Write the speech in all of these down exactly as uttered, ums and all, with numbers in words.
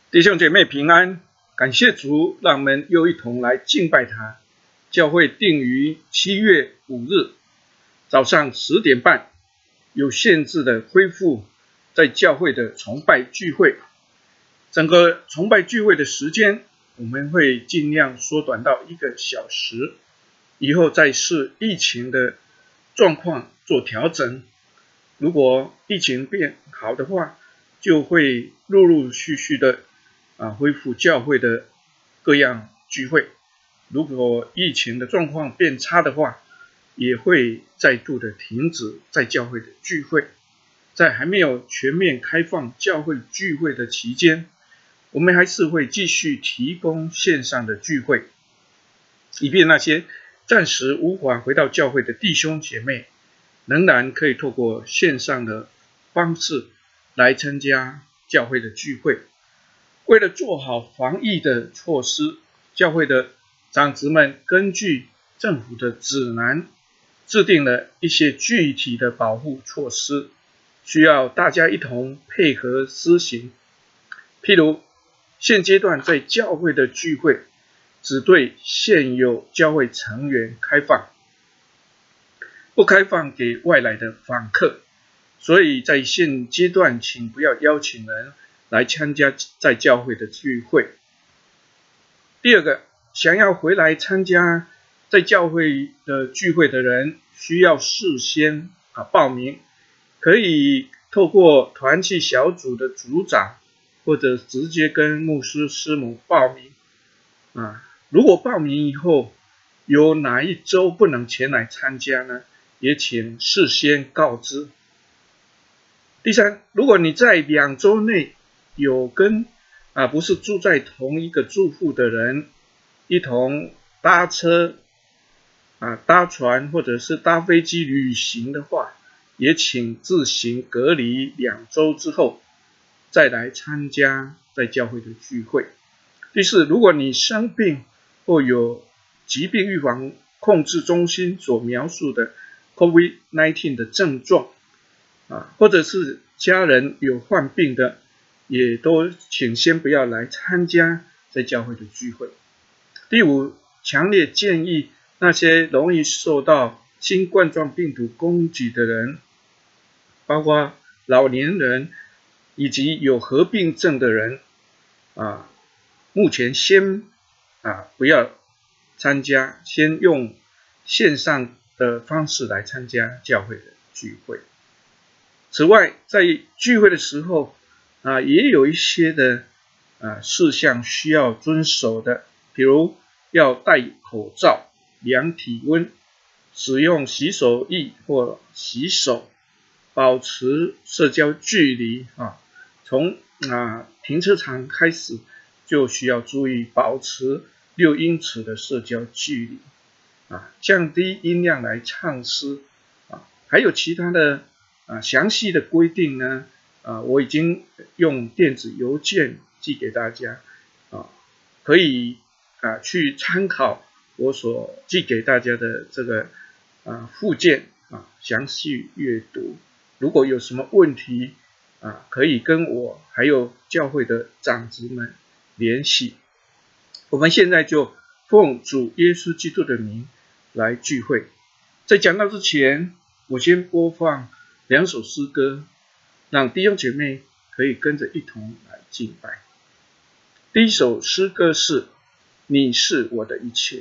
弟兄姐妹平安，感谢主，让我们又一同来敬拜他。教会定于七月五日早上十点半，有限制的恢复在教会的崇拜聚会。整个崇拜聚会的时间，我们会尽量缩短到一个小时，以后再视疫情的状况做调整。如果疫情变好的话，就会陆陆续续的啊，恢复教会的各样聚会。如果疫情的状况变差的话，也会再度的停止在教会的聚会。在还没有全面开放教会聚会的期间，我们还是会继续提供线上的聚会，以便那些暂时无法回到教会的弟兄姐妹，仍然可以透过线上的方式来参加教会的聚会。为了做好防疫的措施，教会的长子们根据政府的指南，制定了一些具体的保护措施，需要大家一同配合施行。譬如，现阶段在教会的聚会只对现有教会成员开放，不开放给外来的访客，所以在现阶段请不要邀请人来参加在教会的聚会。第二个，想要回来参加在教会的聚会的人，需要事先啊报名，可以透过团契小组的组长，或者直接跟牧师师母报名啊。如果报名以后有哪一周不能前来参加呢，也请事先告知。第三，如果你在两周内有跟啊不是住在同一个住户的人一同搭车啊搭船或者是搭飞机旅行的话，也请自行隔离两周之后再来参加在教会的聚会。第四，如果你生病或有疾病预防控制中心所描述的 COVID 十九 的症状啊，或者是家人有患病的，也都请先不要来参加在教会的聚会。第五，强烈建议那些容易受到新冠状病毒攻击的人，包括老年人以及有合并症的人啊，目前先啊不要参加，先用线上的方式来参加教会的聚会。此外，在聚会的时候啊，也有一些的啊事项需要遵守的，比如要戴口罩、量体温、使用洗手液或洗手、保持社交距离啊。从啊停车场开始就需要注意保持六英尺的社交距离啊，降低音量来唱诗啊，还有其他的啊详细的规定呢啊，我已经用电子邮件寄给大家啊，可以啊去参考我所寄给大家的这个啊附件啊，详细阅读。如果有什么问题啊，可以跟我还有教会的长子们联系。我们现在就奉主耶稣基督的名来聚会。在讲到之前，我先播放两首诗歌，让弟兄姐妹可以跟着一同来敬拜。第一首诗歌是你是我的一切。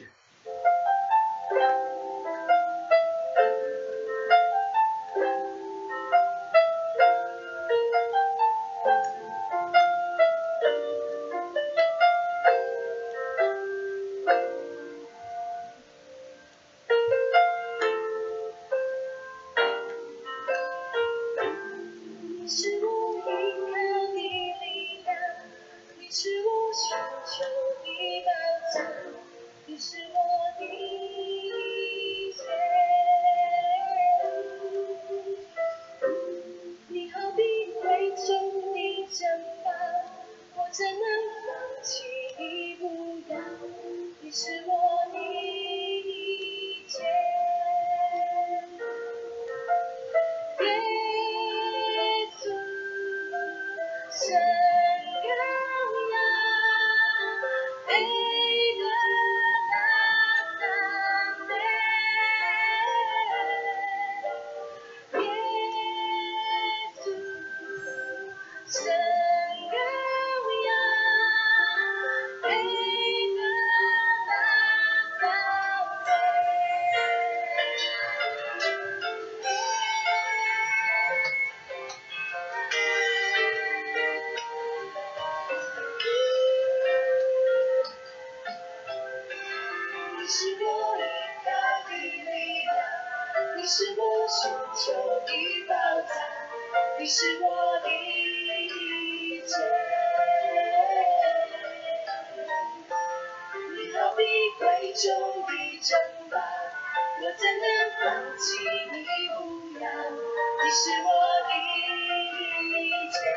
神荣耀寻求的宝藏，你是我的一切。你好比贵重的珍宝，我怎能放弃你不要？你是我的一切。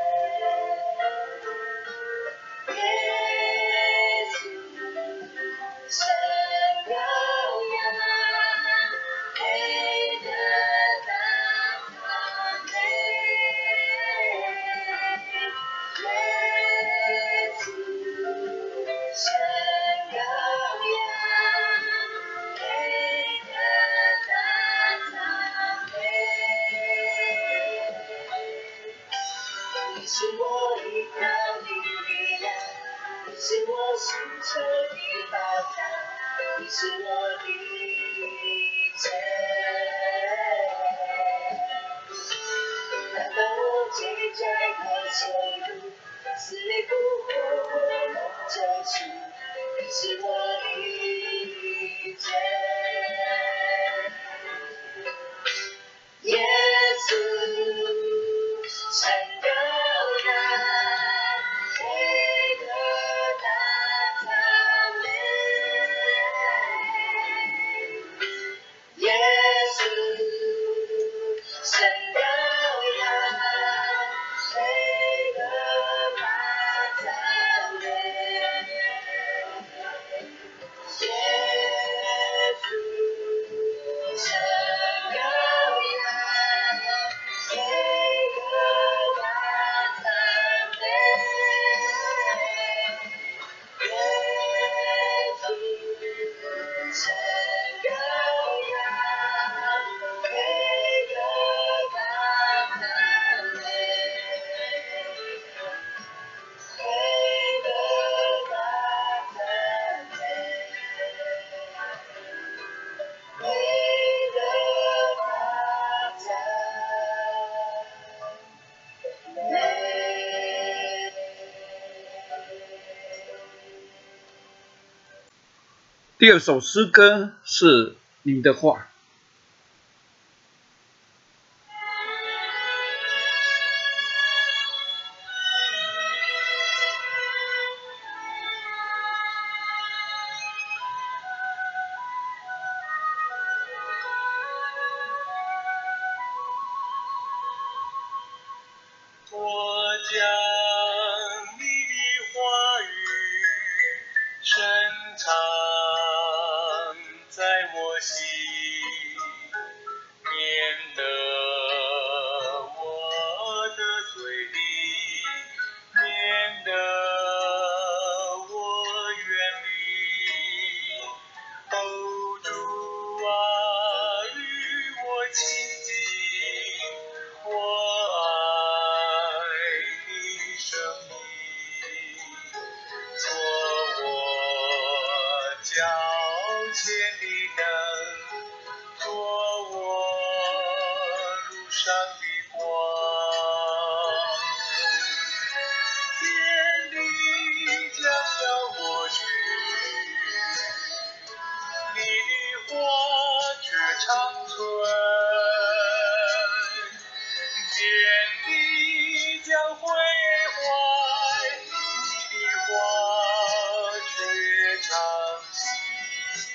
耶稣，神羔羊，配得大赞美。耶稣，神羔羊，配得大赞美。你是我依靠的力量，你是我寻求的宝藏，你是我的一切。难道我最在可羞辱，死里复活我梦救赎，你是我的一切。耶稣，神羔羊，配得大赞美。耶稣，神羔羊，配得大赞美。耶稣，神羔羊，配得大赞美。耶稣，神羔羊，配得大赞美。配得大赞美，配得大赞美。 第二首诗歌是你的话。 我将你的话语深藏在我心，免得我的嘴里，免得我远离。哦，主啊，与我亲近，我爱你生命，做我脚前的灯，做我路上的光。天地将要过去，你的话却长存。天地将毁坏，你的话却长青。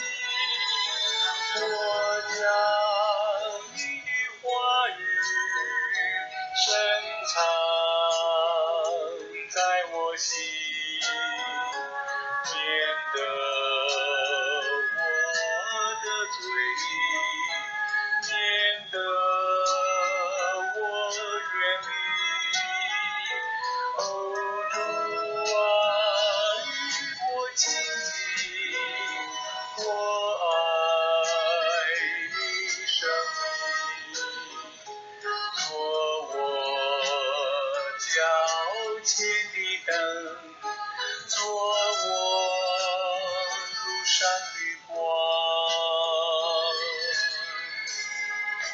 我将你的话语深藏在我心，免得我的嘴里，免得我远离。哦，主啊，与我亲近，我爱你生命，做我脚前的灯，做我路上的光。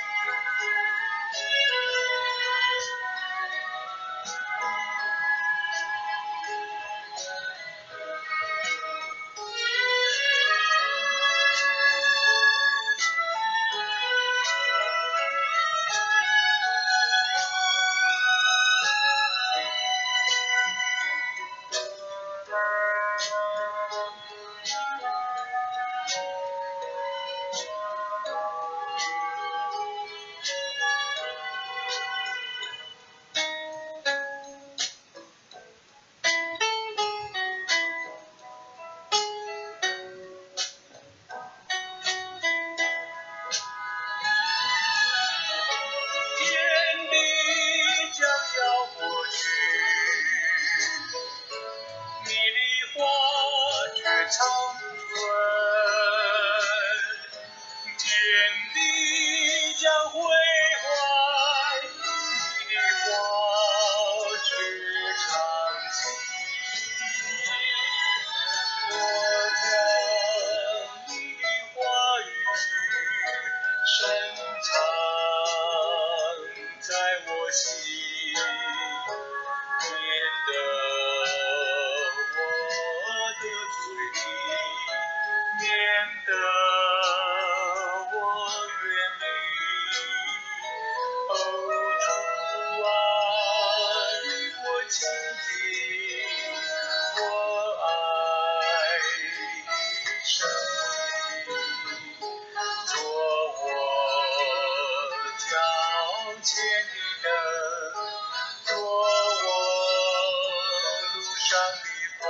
长存，天地将毁坏，你的话却常记。我将你的话语深藏在我心，免得我得罪你，免得我远离。哦，主啊，与我亲近，我爱生命，做我脚前的灯，做我路上的光。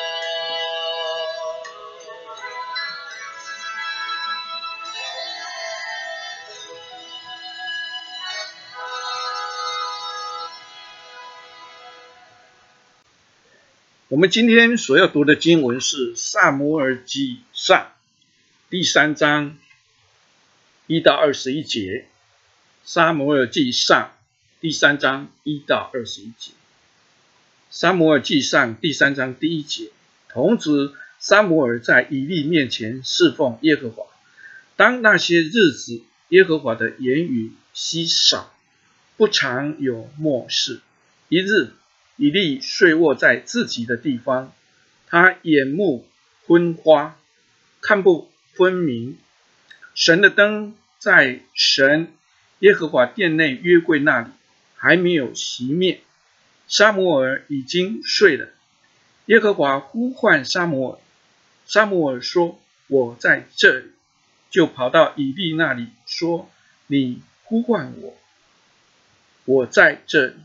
我们今天所要读的经文是撒母耳记上第三章一到二十一节。撒母耳记上第三章一到二十一节。撒母耳记上第三章第一节，童子撒母耳在以利面前侍奉耶和华。当那些日子，耶和华的言语稀少，不常有默示。一日，以利睡卧在自己的地方，他眼目昏花，看不分明。神的灯在神耶和华殿内约柜那里还没有熄灭，撒母耳已经睡了。耶和华呼唤撒母耳，撒母耳说：“我在这里。”就跑到以利那里说：“你呼唤我，我在这里。”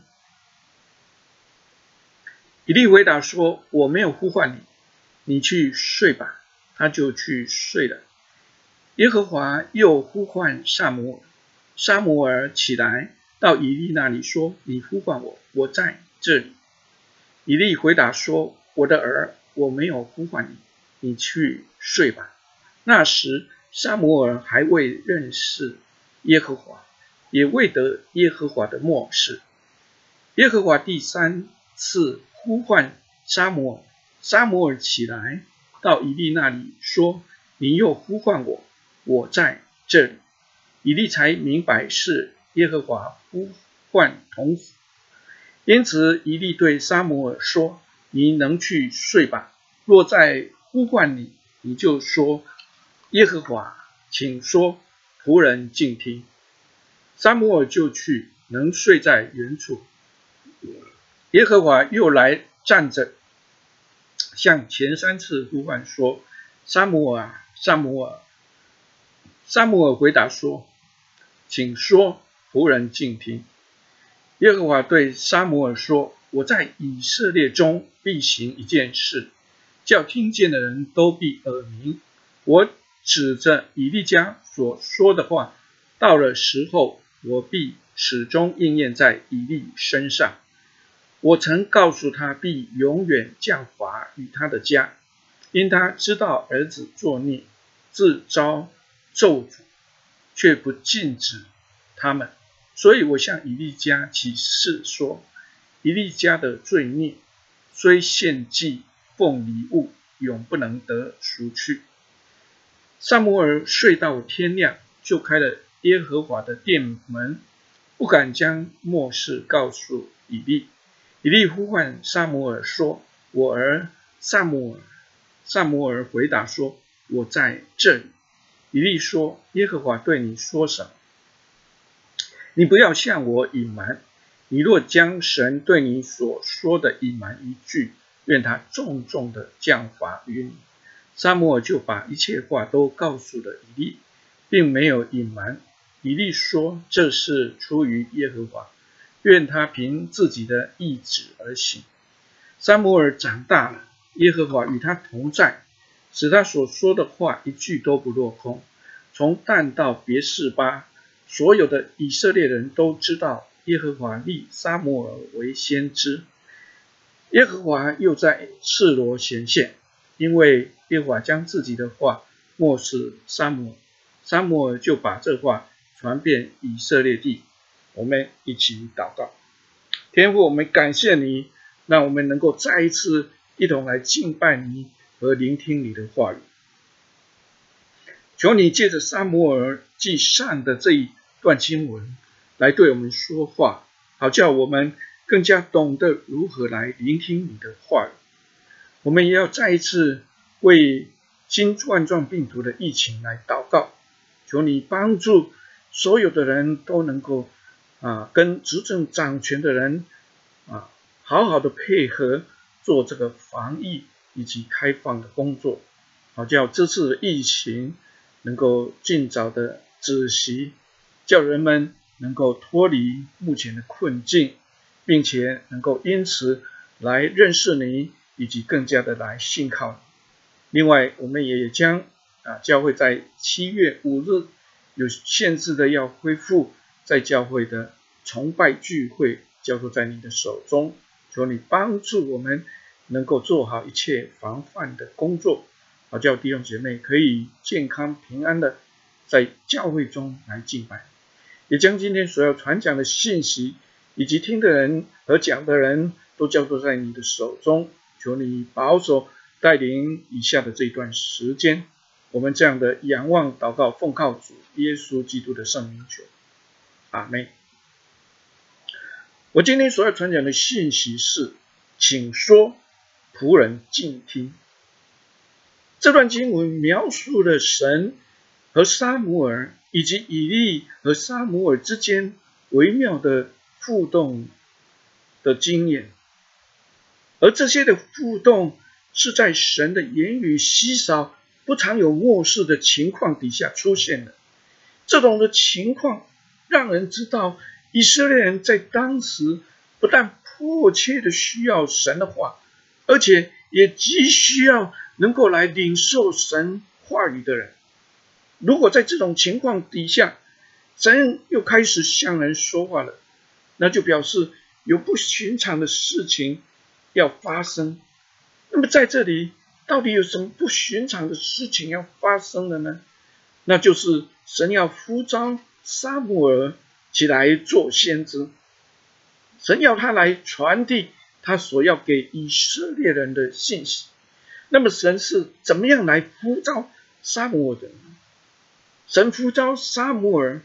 以利回答说：“我没有呼唤你，你去睡吧。”他就去睡了。耶和华又呼唤撒母耳，撒母耳起来到以利那里说：“你呼唤我，我在这里。”以利回答说：“我的儿，我没有呼唤你，你去睡吧。”那时撒母耳还未认识耶和华，也未得耶和华的默示。耶和华第三次呼唤撒母耳，撒母耳起来到以利那里说：“你又呼唤我，我在这里。”以利才明白是耶和华呼唤童子。因此以利对撒母耳说：“你能去睡吧。若再呼唤你，你就说：耶和华，请说，仆人静听。”撒母耳就去，能睡在原处。耶和华又来站着，向前三次呼唤说：“撒母耳啊，撒母耳！”撒母耳回答说：“请说，仆人静听。”耶和华对撒母耳说：“我在以色列中必行一件事，叫听见的人都必耳鸣。我指着以利家所说的话，到了时候，我必始终应验在以利身上。我曾告诉他，必永远降罚与他的家，因他知道儿子作孽，自招咒诅，却不禁止他们。所以我向以利家起誓说，以利家的罪孽，虽献祭奉礼物，永不能得赎去。”撒母耳睡到天亮，就开了耶和华的殿门，不敢将默示告诉以利。以利呼唤撒母耳说：“我儿撒母耳。”撒母耳回答说：“我在这里。”以利说：“耶和华对你说什么？你不要向我隐瞒。你若将神对你所说的隐瞒一句，愿他重重的降罚于你。”撒母耳就把一切话都告诉了以利，并没有隐瞒。以利说：“这是出于耶和华，愿他凭自己的意志而行。”撒母耳长大了，耶和华与他同在，使他所说的话一句都不落空。从但到别是巴，所有的以色列人都知道耶和华立撒母耳为先知。耶和华又在示罗显现， 因为耶和华将自己的话默示撒母耳，撒母耳就把这话传遍以色列地。我们一起祷告。天父，我们感谢你，让我们能够再一次一同来敬拜你和聆听你的话语。求你借着撒母耳记上的这一段经文来对我们说话，好叫我们更加懂得如何来聆听你的话语。我们也要再一次为新冠状病毒的疫情来祷告，求你帮助所有的人都能够啊，跟执政掌权的人啊，好好的配合做这个防疫以及开放的工作，好叫这次的疫情能够尽早的止息，叫人们能够脱离目前的困境，并且能够因此来认识你，以及更加的来信靠你。另外，我们也将啊教会在七月五日有限制的要恢复在教会的崇拜聚会，交托在你的手中，求你帮助我们能够做好一切防范的工作，好叫弟兄姐妹可以健康平安的在教会中来敬拜。也将今天所要传讲的信息以及听的人和讲的人都交托在你的手中，求你保守带领以下的这一段时间。我们这样的仰望祷告，奉靠主耶稣基督的圣名求，阿们。我今天所要传讲的信息是，请说，仆人静听。这段经文描述了神和撒母耳以及以利和撒母耳之间微妙的互动的经验，而这些的互动是在神的言语稀少、不常有漠视的情况底下出现的。这种的情况让人知道，以色列人在当时不但迫切的需要神的话，而且也极需要能够来领受神话语的人。如果在这种情况底下，神又开始向人说话了，那就表示有不寻常的事情要发生。那么在这里到底有什么不寻常的事情要发生了呢？那就是神要呼召撒母耳起来做先知，神要他来传递他所要给以色列人的信息。那么神是怎么样来呼召撒母耳的呢？神呼召撒母耳，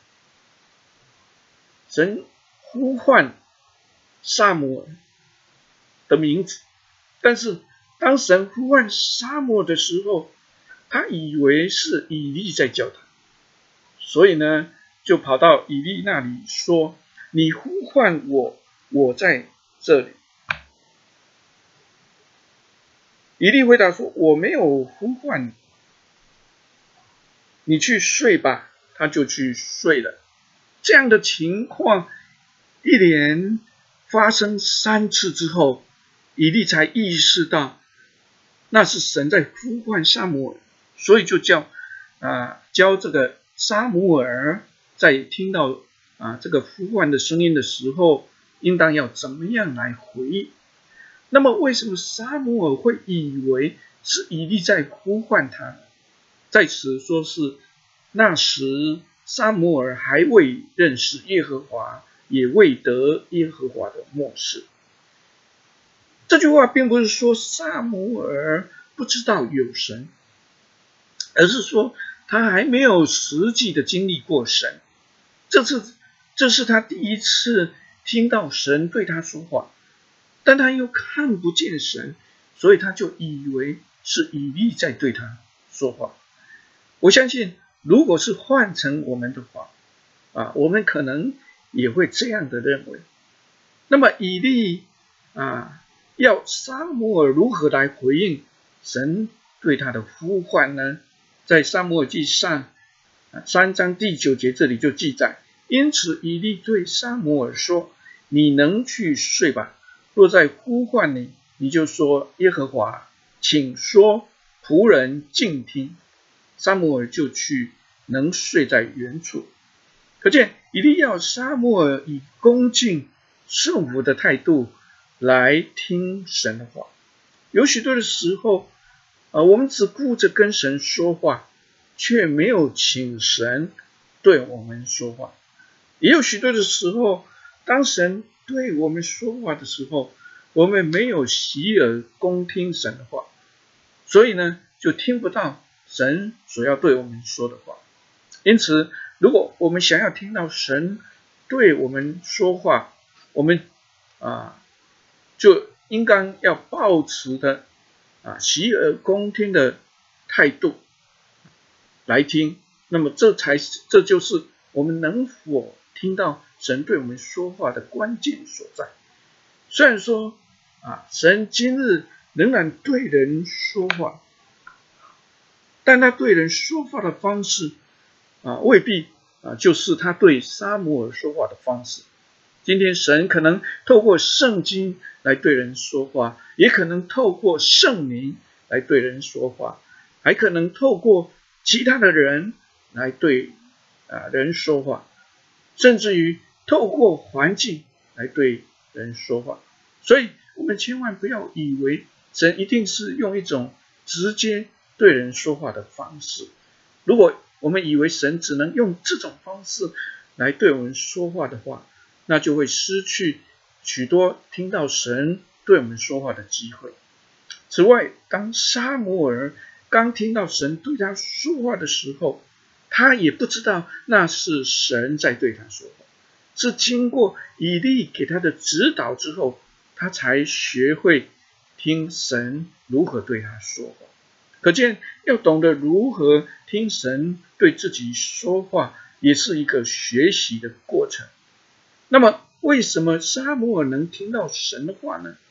神呼唤撒母耳的名字，但是当神呼唤撒母耳的时候，他以为是以利在叫他，所以呢，就跑到以利那里说：“你呼唤我，我在这里。”以利回答说：“我没有呼唤你，你去睡吧。”他就去睡了。这样的情况一连发生三次之后，以利才意识到那是神在呼唤撒母耳，所以就叫啊教这个撒母耳在听到啊这个呼唤的声音的时候，应当要怎么样来回应。那么为什么撒母耳会以为是以利在呼唤他呢？在此说是那时撒母耳还未认识耶和华，也未得耶和华的默示。这句话并不是说撒母耳不知道有神，而是说他还没有实际的经历过神。这次这是他第一次听到神对他说话，但他又看不见神，所以他就以为是以利在对他说话。我相信如果是换成我们的话啊，我们可能也会这样的认为。那么以利啊，要撒母耳如何来回应神对他的呼唤呢？在撒母耳记上三章第九节这里就记载：因此以利对撒母耳说：“你能去睡吧。若在呼唤你，你就说：耶和华，请说，仆人静听。”撒母耳就去，能睡在原处。可见以利要撒母耳以恭敬顺服的态度来听神的话。有许多的时候啊，我们只顾着跟神说话，却没有请神对我们说话。也有许多的时候，当神对我们说话的时候，我们没有洗耳恭听神的话，所以呢，就听不到神所要对我们说的话。因此，如果我们想要听到神对我们说话，我们啊，就应该要抱持的啊洗耳恭听的态度来听。那么，这才是这就是我们能否听到神对我们说话的关键所在。虽然说啊，神今日仍然对人说话，但他对人说话的方式啊，未必啊就是他对撒母耳说话的方式。今天神可能透过圣经来对人说话，也可能透过圣灵来对人说话，还可能透过其他的人来对啊人说话，甚至于透过环境来对人说话。所以我们千万不要以为神一定是用一种直接对人说话的方式。如果我们以为神只能用这种方式来对我们说话的话，那就会失去许多听到神对我们说话的机会。此外，当撒母耳刚听到神对他说话的时候，他也不知道那是神在对他说话，是经过以利给他的指导之后，他才学会听神如何对他说话。可见要懂得如何听神对自己说话，也是一个学习的过程。那么为什么撒母耳能听到神的话呢？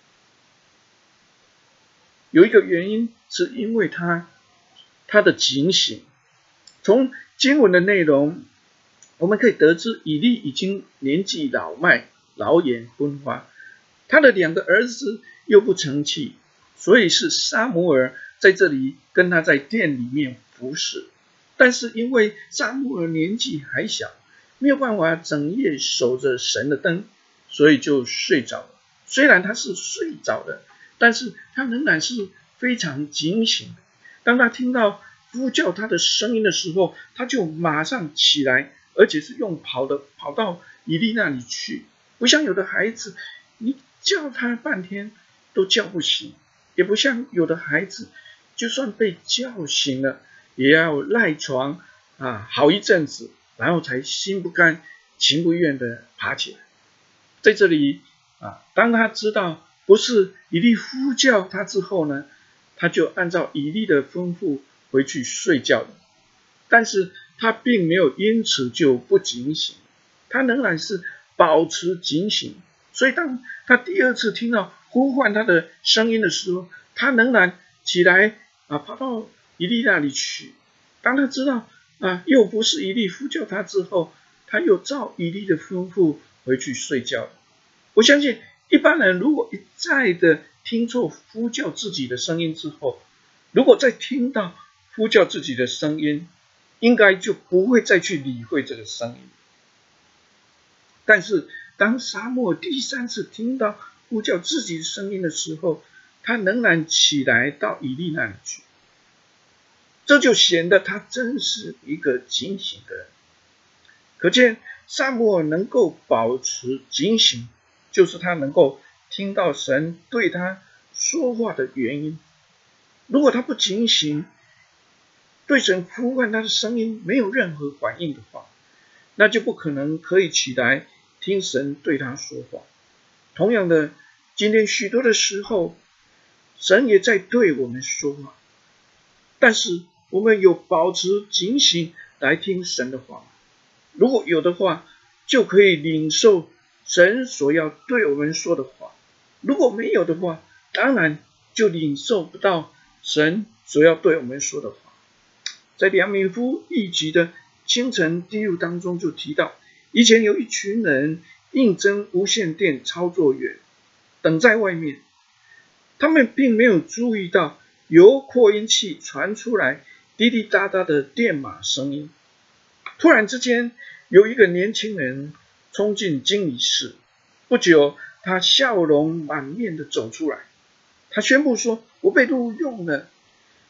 有一个原因是因为他他的警醒。从经文的内容我们可以得知，以利已经年纪老迈，老眼昏花，他的两个儿子又不成器，所以是撒母耳在这里跟他在殿里面服侍。但是因为撒母耳年纪还小，没有办法整夜守着神的灯，所以就睡着了。虽然他是睡着的，但是他仍然是非常警醒的。当他听到呼叫他的声音的时候，他就马上起来，而且是用跑的跑到以利那里去。不像有的孩子，你叫他半天都叫不醒，也不像有的孩子，就算被叫醒了，也要赖床啊好一阵子，然后才心不甘情不愿的爬起来。在这里啊，当他知道不是以利呼叫他之后呢，他就按照以利的吩咐回去睡觉了。但是他并没有因此就不警醒，他仍然是保持警醒。所以当他第二次听到呼唤他的声音的时候，他仍然起来啊，跑到以利那里去。当他知道啊，又不是以利呼叫他之后，他又照以利的吩咐回去睡觉了。我相信一般人如果一再的听错呼叫自己的声音之后，如果再听到呼叫自己的声音，应该就不会再去理会这个声音。但是当撒母耳第三次听到呼叫自己的声音的时候，他仍然起来到以利那里去。这就显得他真是一个警醒的人。可见撒母耳能够保持警醒，就是他能够听到神对他说话的原因。如果他不警醒，对神呼唤他的声音没有任何反应的话，那就不可能可以起来听神对他说话。同样的，今天许多的时候，神也在对我们说话，但是我们有保持警醒来听神的话。如果有的话，就可以领受神所要对我们说的话；如果没有的话，当然就领受不到神所要对我们说的话。在梁敏夫一集的清晨第六当中就提到，以前有一群人应征无线电操作员，等在外面，他们并没有注意到由扩音器传出来滴滴答答的电码声音。突然之间，有一个年轻人冲进经理室，不久他笑容满面的走出来，他宣布说：我被录用了。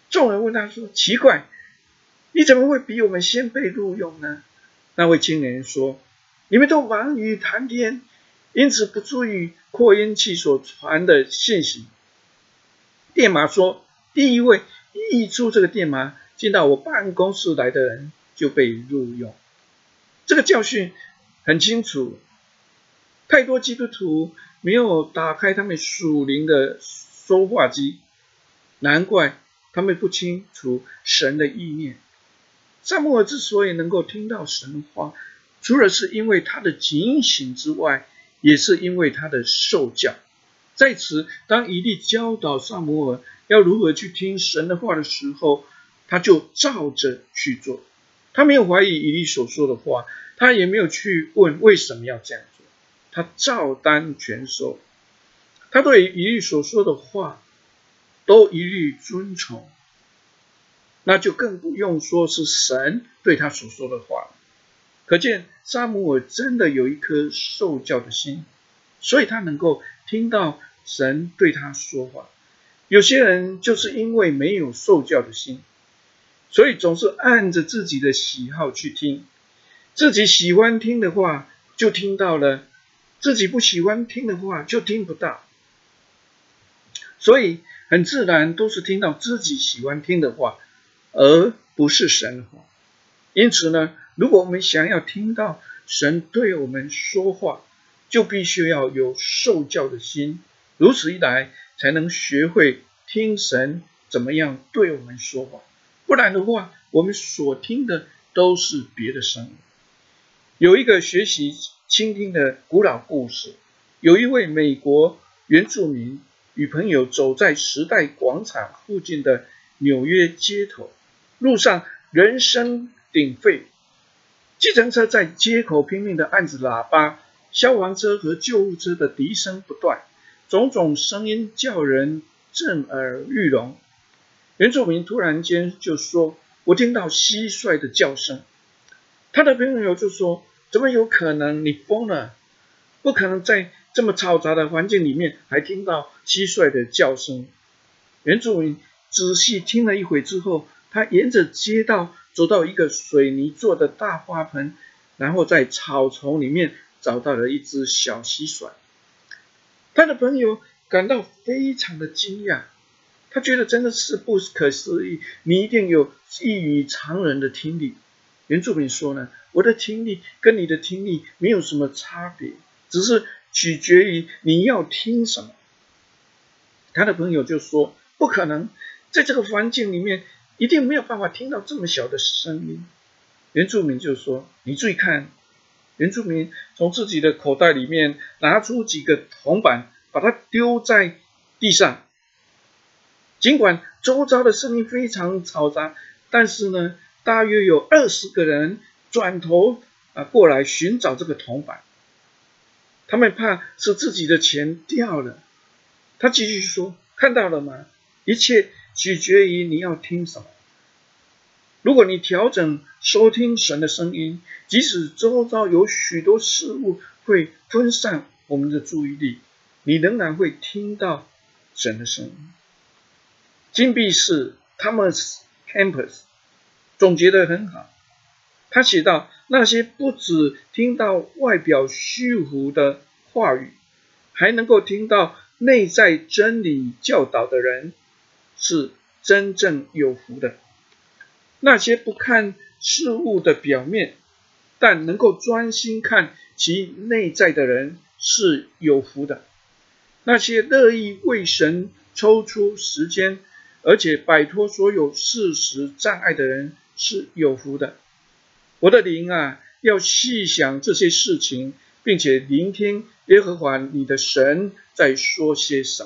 众人问他说：奇怪，你怎么会比我们先被录用呢？那位青年说：你们都忙于谈天，因此不注意扩音器所传的信息。电码说，第一位译出这个电码进到我办公室来的人就被录用。这个教训很清楚，太多基督徒没有打开他们属灵的说话机，难怪他们不清楚神的意念。撒母耳之所以能够听到神的话，除了是因为他的警醒之外，也是因为他的受教。在此，当以利教导撒母耳要如何去听神的话的时候，他就照着去做。他没有怀疑以利所说的话，他也没有去问为什么要这样做，他照单全收。他对以利所说的话都一律遵从，那就更不用说是神对他所说的话。可见撒母耳真的有一颗受教的心，所以他能够听到神对他说话。有些人就是因为没有受教的心，所以总是按着自己的喜好去听，自己喜欢听的话就听到了，自己不喜欢听的话就听不到。所以很自然都是听到自己喜欢听的话，而不是神的话。因此呢，如果我们想要听到神对我们说话，就必须要有受教的心，如此一来才能学会听神怎么样对我们说话。不然的话，我们所听的都是别的声音。有一个学习倾听的古老故事，有一位美国原住民与朋友走在时代广场附近的纽约街头，路上人声鼎沸，计程车在街口拼命地按着喇叭，消防车和救护车的笛声不断，种种声音叫人震耳欲聋。原住民突然间就说：我听到蟋蟀的叫声。他的朋友就说：怎么有可能？你疯了，不可能在这么嘈杂的环境里面还听到蟋蟀的叫声。原住民仔细听了一会之后，他沿着街道走到一个水泥做的大花盆，然后在草丛里面找到了一只小蟋蟀。他的朋友感到非常的惊讶，他觉得真的是不可思议，你一定有异于常人的听力。原住民说呢，我的听力跟你的听力没有什么差别，只是取决于你要听什么。他的朋友就说：不可能，在这个环境里面一定没有办法听到这么小的声音。原住民就说：你注意看。原住民从自己的口袋里面拿出几个铜板，把它丢在地上。尽管周遭的声音非常嘈杂，但是呢，大约有二十个人转头啊过来寻找这个铜板，他们怕是自己的钱掉了。他继续说：看到了吗？一切取决于你要听什么。如果你调整收听神的声音，即使周遭有许多事物会分散我们的注意力，你仍然会听到神的声音。金币士 Thomas Campus 总结得很好，他写道：那些不只听到外表虚浮的话语，还能够听到内在真理教导的人，是真正有福的。那些不看事物的表面，但能够专心看其内在的人，是有福的。那些乐意为神抽出时间，而且摆脱所有事实障碍的人，是有福的。我的灵啊，要细想这些事情，并且聆听耶和华你的神在说些什么。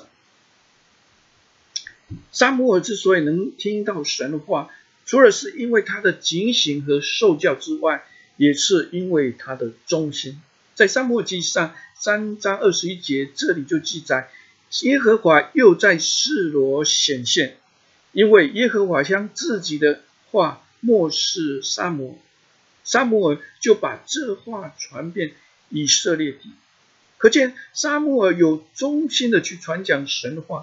撒母耳之所以能听到神的话，除了是因为他的警醒和受教之外，也是因为他的忠心。在撒母耳记上三章二十一节，这里就记载，耶和华又在示罗显现，因为耶和华将自己的话默示撒母耳，撒母耳就把这话传遍以色列地。可见撒母耳有忠心的去传讲神的话，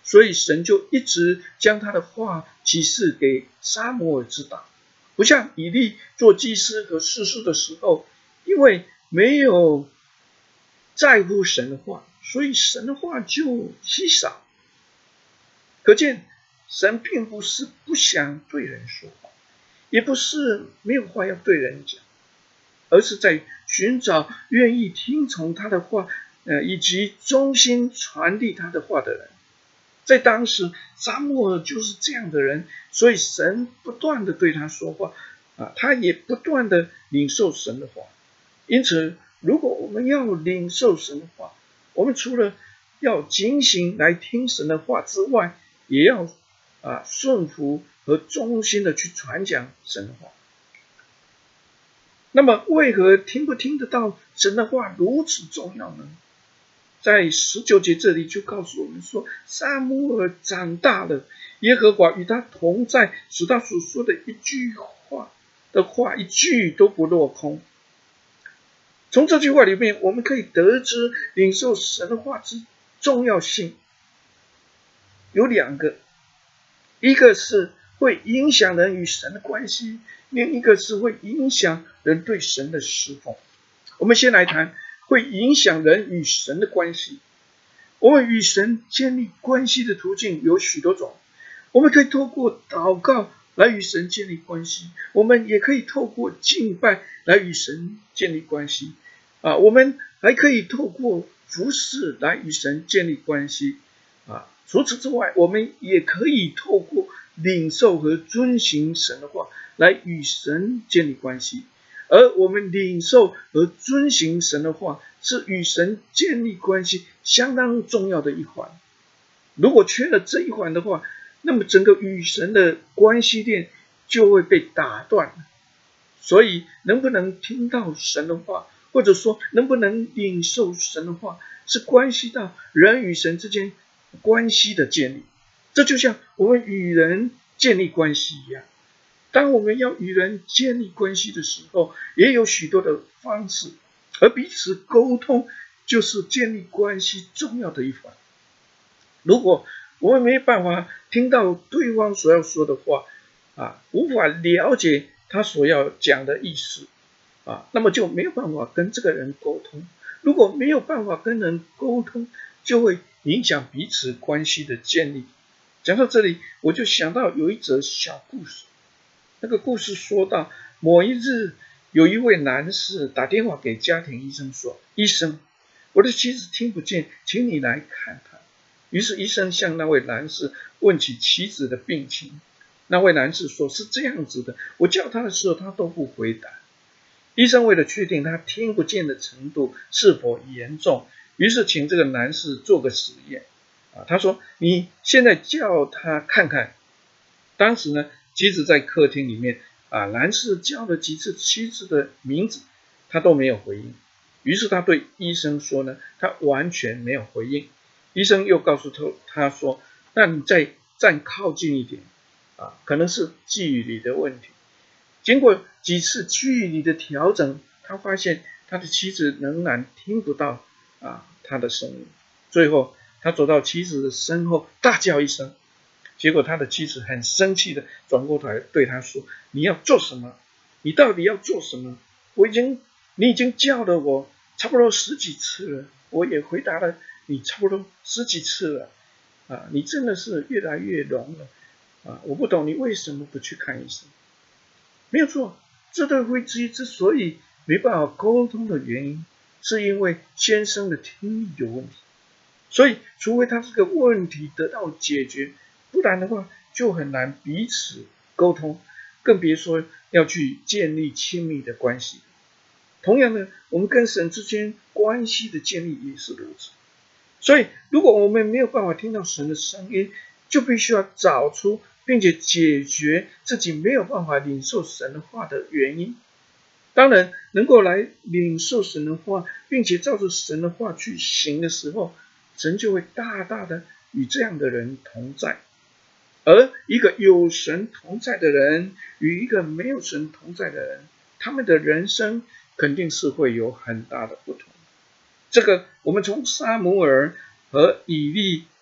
所以神就一直将他的话启示给撒母耳知道。不像以利做祭司和士师的时候，因为没有在乎神的话，所以神的话就稀少。可见神并不是不想对人说话，也不是没有话要对人讲，而是在寻找愿意听从他的话，呃，以及忠心传递他的话的人。在当时，撒母耳就是这样的人，所以神不断的对他说话，啊，他也不断的领受神的话。因此，如果我们要领受神的话，我们除了要警醒来听神的话之外，也要啊顺服和忠心的去传讲神的话。那么，为何听不听得到神的话如此重要呢？在十九节这里就告诉我们说，撒母耳长大了，耶和华与他同在，使他所说的一句话的话一句都不落空。从这句话里面，我们可以得知领受神的话之重要性有两个，一个是会影响人与神的关系，另一个是会影响人对神的侍奉。我们先来谈会影响人与神的关系。我们与神建立关系的途径有许多种，我们可以透过祷告来与神建立关系，我们也可以透过敬拜来与神建立关系，啊，我们还可以透过服侍来与神建立关系，啊，除此之外，我们也可以透过领受和遵行神的话来与神建立关系。而我们领受和遵行神的话，是与神建立关系相当重要的一环。如果缺了这一环的话，那么整个与神的关系链就会被打断。所以能不能听到神的话，或者说能不能领受神的话，是关系到人与神之间关系的建立。这就像我们与人建立关系一样，当我们要与人建立关系的时候，也有许多的方式，而彼此沟通就是建立关系重要的一环。如果我们没办法听到对方所要说的话，啊，无法了解他所要讲的意思，啊，那么就没有办法跟这个人沟通。如果没有办法跟人沟通，就会影响彼此关系的建立。讲到这里，我就想到有一则小故事。那个故事说到，某一日有一位男士打电话给家庭医生说，医生，我的妻子听不见，请你来看看。于是医生向那位男士问起妻子的病情。那位男士说，是这样子的，我叫他的时候他都不回答。医生为了确定他听不见的程度是否严重，于是请这个男士做个实验。啊，他说，你现在叫他看看。当时呢，妻子在客厅里面，啊，男士叫了几次妻子的名字，他都没有回应。于是他对医生说呢，他完全没有回应。医生又告诉他他说，那你再站靠近一点，啊，可能是距离的问题。经过几次距离的调整，他发现他的妻子仍然听不到啊他的声音。最后他走到妻子的身后，大叫一声。结果他的妻子很生气的转过头来对他说，你要做什么？你到底要做什么？我已经你已经叫了我差不多十几次了，我也回答了你差不多十几次了，啊，你真的是越来越聋了，啊，我不懂你为什么不去看医生。没有错，这对夫妻之所以没办法沟通的原因，是因为先生的听力有问题。所以除非他这个问题得到解决，不然的话就很难彼此沟通，更别说要去建立亲密的关系。同样的，我们跟神之间关系的建立也是如此。所以如果我们没有办法听到神的声音，就必须要找出并且解决自己没有办法领受神的话的原因。当然能够来领受神的话，并且照着神的话去行的时候，神就会大大的与这样的人同在。而一个有神同在的人与一个没有神同在的人，他们的人生肯定是会有很大的不同。这个我们从撒母耳和以利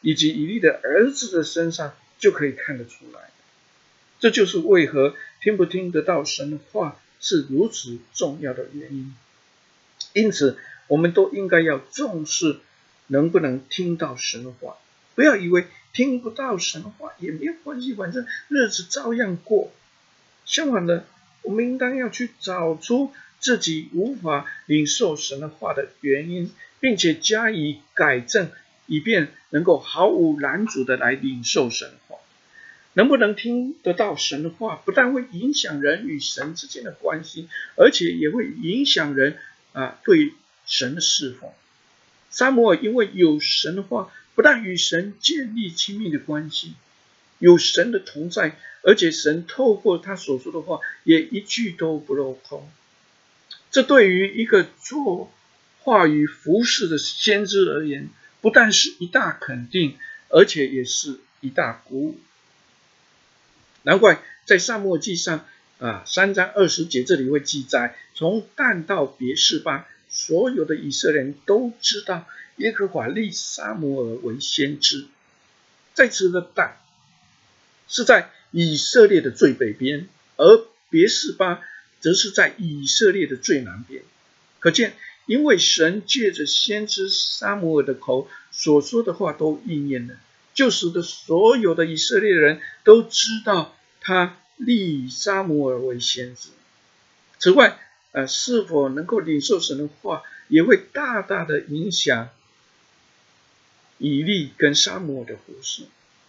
以及以利的儿子的身上就可以看得出来。这就是为何听不听得到神的话是如此重要的原因。因此我们都应该要重视能不能听到神的话，不要以为听不到神的话也没有关系，反正日子照样过。相反的，我们应当要去找出自己无法领受神的话的原因，并且加以改正，以便能够毫无拦阻的来领受神的话。能不能听得到神的话，不但会影响人与神之间的关系，而且也会影响人啊对神的侍奉。撒母耳因为有神的话，不但与神建立亲密的关系，有神的同在，而且神透过他所说的话也一句都不落空。这对于一个做话语服事的先知而言，不但是一大肯定，而且也是一大鼓舞。难怪在撒母耳记上啊三章二十节这里会记载，从但到别是巴，所有的以色列人都知道耶和华立撒母耳为先知。在此的但是在以色列的最北边，而别是巴则是在以色列的最南边。可见因为神借着先知撒母耳的口所说的话都应验了，就使得所有的以色列人都知道他立撒母耳为先知。此外，呃，是否能够领受神的话，也会大大的影响以利跟撒母耳的服事。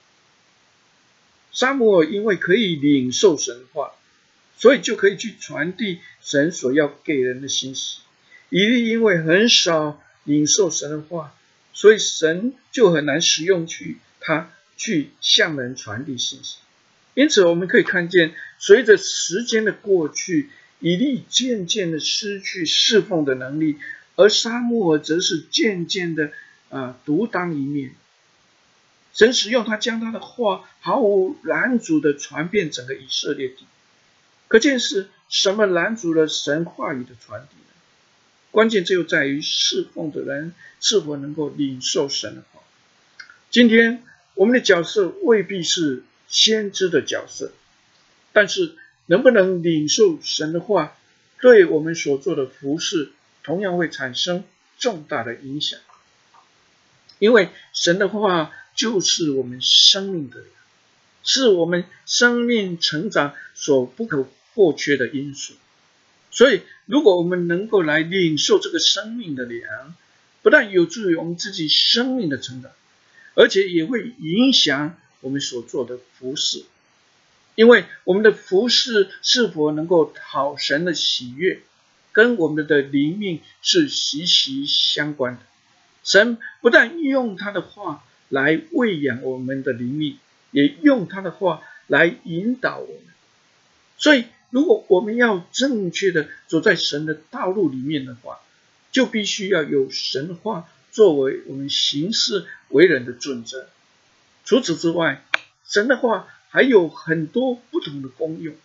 撒母耳因为可以领受神的话，所以就可以去传递神所要给人的信息。以利因为很少领受神的话，所以神就很难使用去他去向人传递信息。因此我们可以看见，随着时间的过去，以利渐渐的失去侍奉的能力，而撒母耳则是渐渐的呃独当一面。神使用他将他的话毫无拦阻的传遍整个以色列地。可见是什么拦阻了神话语的传递呢？关键就在于侍奉的人是否能够领受神的话。今天我们的角色未必是先知的角色，但是能不能领受神的话，对我们所做的服事同样会产生重大的影响。因为神的话就是我们生命的粮，是我们生命成长所不可或缺的因素。所以如果我们能够来领受这个生命的粮，不但有助于我们自己生命的成长，而且也会影响我们所做的服事。因为我们的服事是否能够讨神的喜悦，跟我们的灵命是息息相关的。神不但用他的话来喂养我们的灵命，也用他的话来引导我们。所以如果我们要正确的走在神的道路里面的话，就必须要有神的话作为我们行事为人的准则。除此之外，神的话还有很多不同的功用，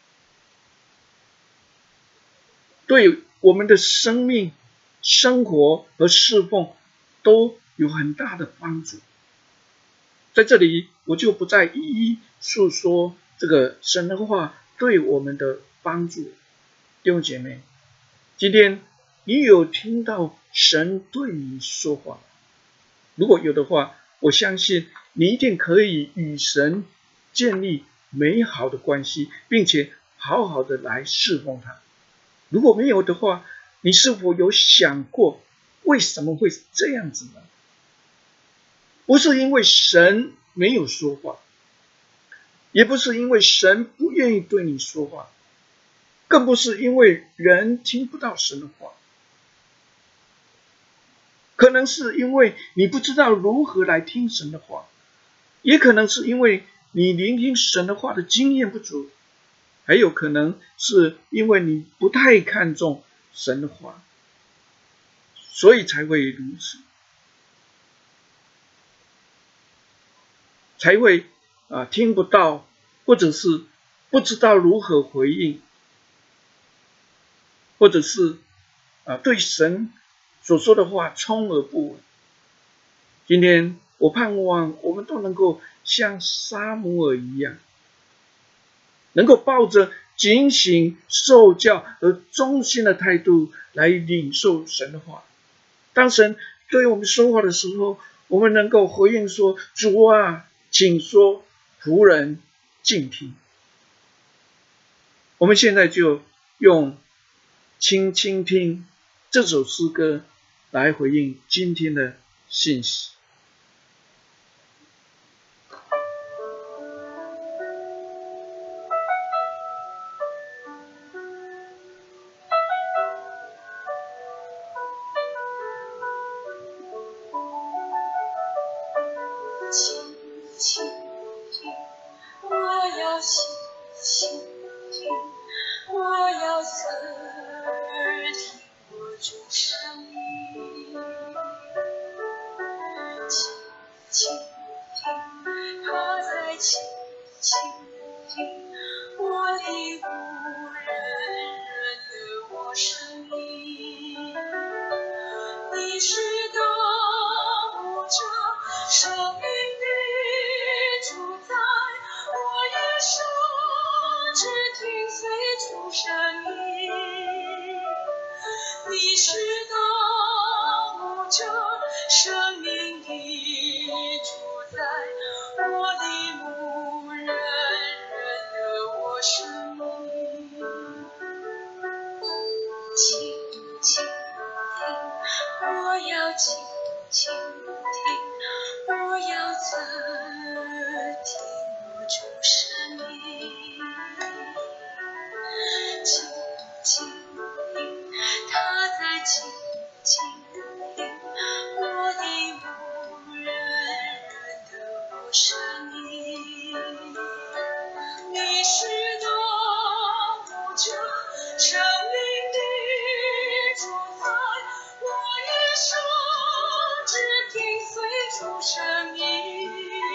对我们的生命、生活和侍奉都有很大的帮助。在这里我就不再一一述说这个神的话对我们的帮助。弟兄姐妹，今天你有听到神对你说话？如果有的话，我相信你一定可以与神建立美好的关系，并且好好的来侍奉他。如果没有的话，你是否有想过为什么会这样子呢？不是因为神没有说话，也不是因为神不愿意对你说话，更不是因为人听不到神的话。可能是因为你不知道如何来听神的话，也可能是因为你聆听神的话的经验不足，还有可能是因为你不太看重神的话，所以才会如此，才会啊听不到，或者是不知道如何回应，或者是啊对神所说的话充耳不闻。今天我盼望我们都能够像撒母耳一样，能够抱着警醒、受教和忠心的态度来领受神的话。当神对我们说话的时候，我们能够回应说：主啊，请说，仆人静听。我们现在就用轻轻听这首诗歌来回应今天的信息。 轻轻听，我要轻轻听，我要侧耳听我主声音。轻轻听，他在轻轻听我的无人认得我声音。你是大牧者，生命的主宰，我一生只听随主声音。你是大牧者，生命的主宰，我的牧人认得我声音。轻轻听，我要轻轻听，我要侧耳听我主声音。轻轻听，他在轻轻听我的牧人认得我声音。你是大牧者，生命的主宰，我一生只听随主声音。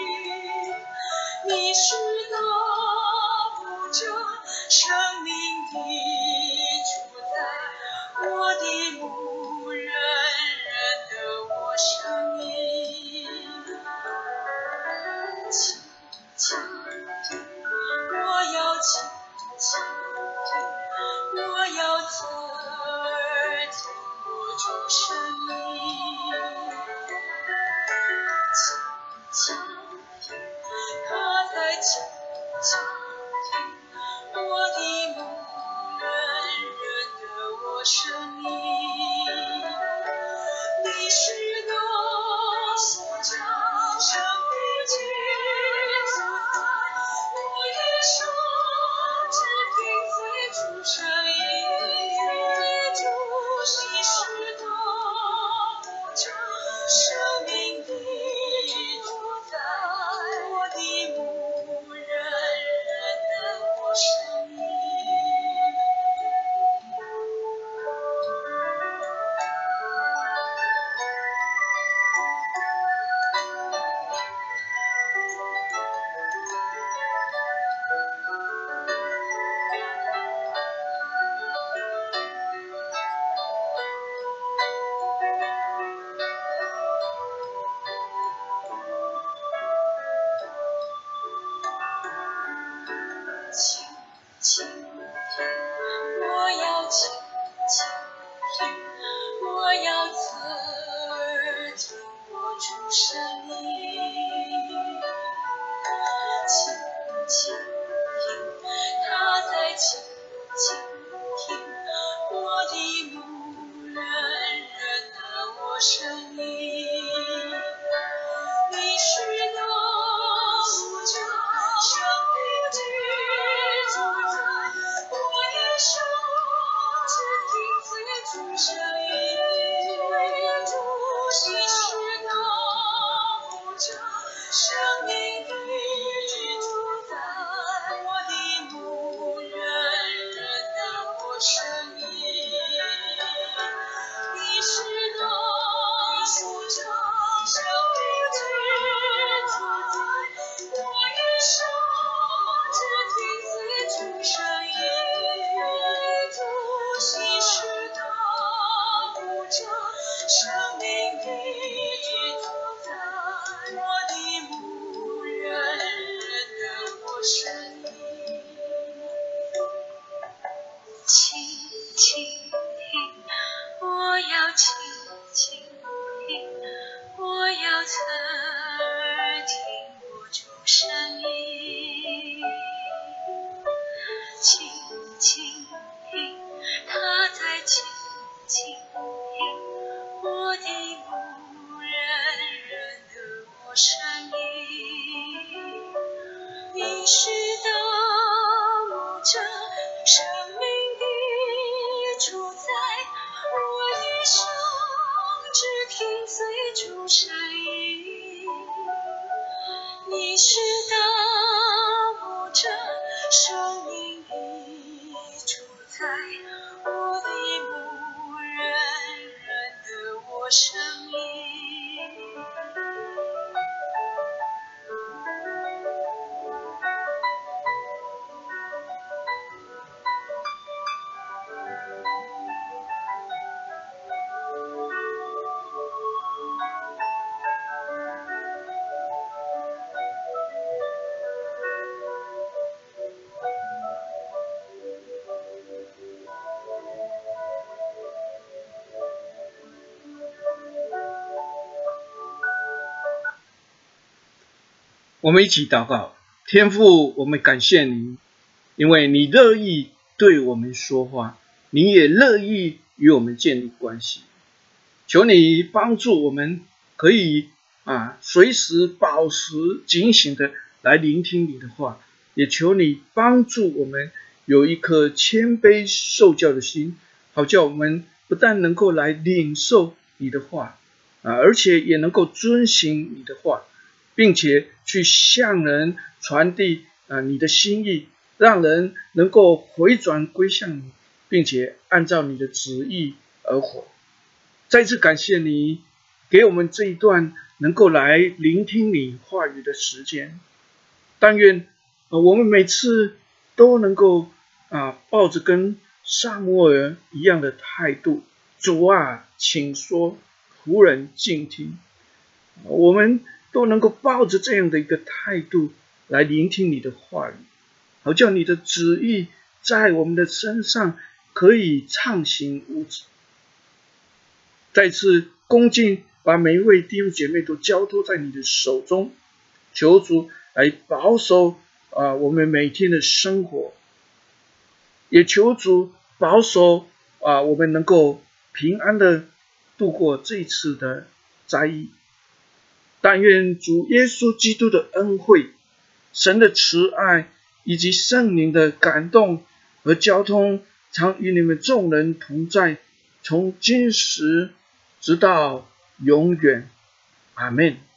你是大牧者，生命的主宰，我的牧人认得我声音。轻轻听，我要轻轻听，我要侧耳听我主声音。轻轻听，他在轻轻听我的牧人认得我声音。你是大牧者，生命的主宰，我一生只听随主声音。你是大牧者，生命的主宰，我的牧人认得我声音。轻轻听，我要轻轻听，我要侧耳听我主声音。轻轻听，他在轻轻听我的牧人认得我声音。你是大牧者，生命的主宰，我一生只听随主声音。你是大牧者，生命的主宰， 我声音。倾倾听，我要倾倾听，我要侧耳听我主声音。倾倾听，他在倾倾听我的牧人人的我声音。你是大牧者，生命的主宰，我一生只听随主声音。你是大牧者，生命的主宰，我的牧人人的我声音。 我们一起祷告。天父，我们感谢你，因为你乐意对我们说话，你也乐意与我们建立关系。求你帮助我们可以啊随时保持警醒的来聆听你的话，也求你帮助我们有一颗谦卑受教的心，好叫我们不但能够来领受你的话啊，而且也能够遵行你的话，并且去向人传递啊你的心意，让人能够回转归向你，并且按照你的旨意而活。再次感谢你给我们这一段能够来聆听你话语的时间。但愿、呃、我们每次都能够啊抱着跟撒母耳一样的态度，主啊，请说，仆人静听。我们都能够抱着这样的一个态度来聆听你的话语，好叫你的旨意在我们的身上可以畅行无阻。再次恭敬把每一位弟兄姐妹都交托在你的手中，求主来保守、呃、我们每天的生活，也求主保守、呃、我们能够平安的度过这一次的灾疫。但愿主耶稣基督的恩惠、神的慈爱以及圣灵的感动和交通常与你们众人同在，从今时直到永远。阿们。